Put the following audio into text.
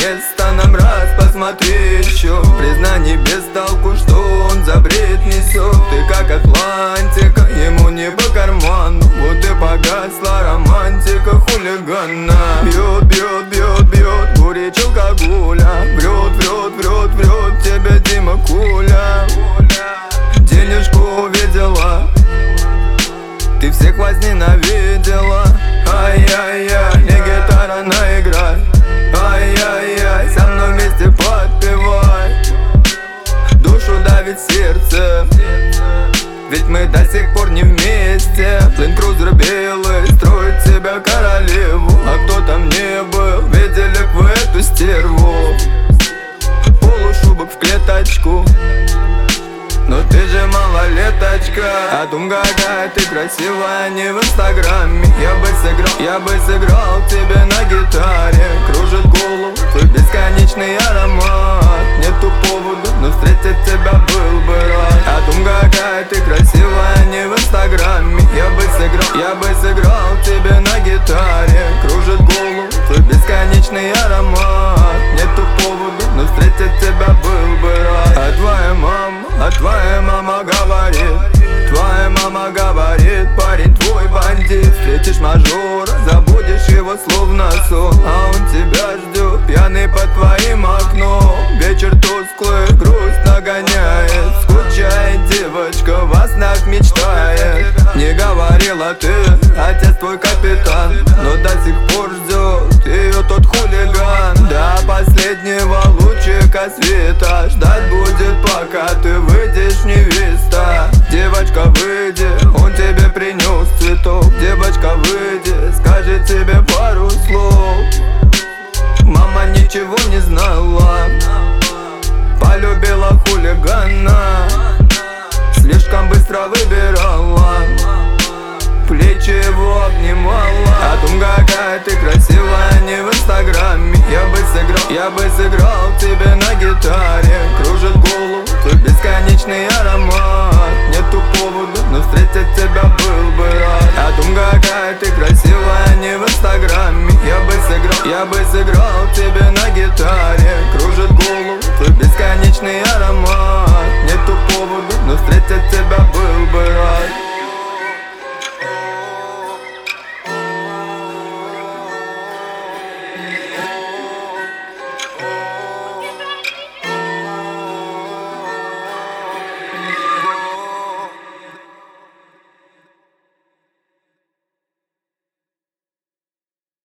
место, нам раз посмотри еще. Признаний без толку, что он за бред несет. Ты как Атлантика, ему не по карману. Вот и погасла романтика хулигана. Бьет, бьет, бьет, бьет, бурич алкоголя. Врет, врет, врет, врет тебе Дима Куля. Денежку увидела, ты всех возненавидела. Ай-яй-яй, не гитара наиграй. Ай-яй-яй, со мной вместе подпевай. Душу давит сердце, ведь мы до сих пор не вместе. Ленд-крузер белый строит себя королеву. А кто там не был, видели б вы эту стерву. Полушубок в клеточку, но ты же малолеточка. А думай, какая ты красивая, не в инстаграме. Я бы сыграл тебе на гитаре. Кружит голову твой бесконечный аромат. Нету повода, но встретить тебя был бы рад. А думай, какая ты красивая, не в инстаграме. Я бы сыграл тебе на гитаре. Кружит голову твой бесконечный аромат. Нету повода, но встретить тебя был бы рад. А твоя мама говорит, парень твой бандит. Встретишь мажора, забудешь его словно сон. А он тебя ждет, пьяный под твоим окном. Вечер тусклый, грусть нагоняет. Скучает девочка, во снах мечтает. Не говорила ты, отец твой капитан, но до сих пор ждет ее тот хулиган. До последнего лучика света ждать будет, пока ты выйдешь, невеста. Девочка, выйди, он тебе принес цветок. Девочка, выйди, скажет тебе пару слов. Мама ничего не знала, полюбила хулигана. Слишком быстро выбирала, плечи его обнимала. А думай, какая ты красивая, не в инстаграме. Я бы сыграл тебе на гитаре. Кружит голову твой бесконечный аромат. Нету повода, но встретить тебя был бы рад. А думай, какая ты красивая, не в инстаграме. Я бы сыграл тебе на гитаре. Кружит голову твой бесконечный аромат. Нету повода, но встретить тебя был бы рад.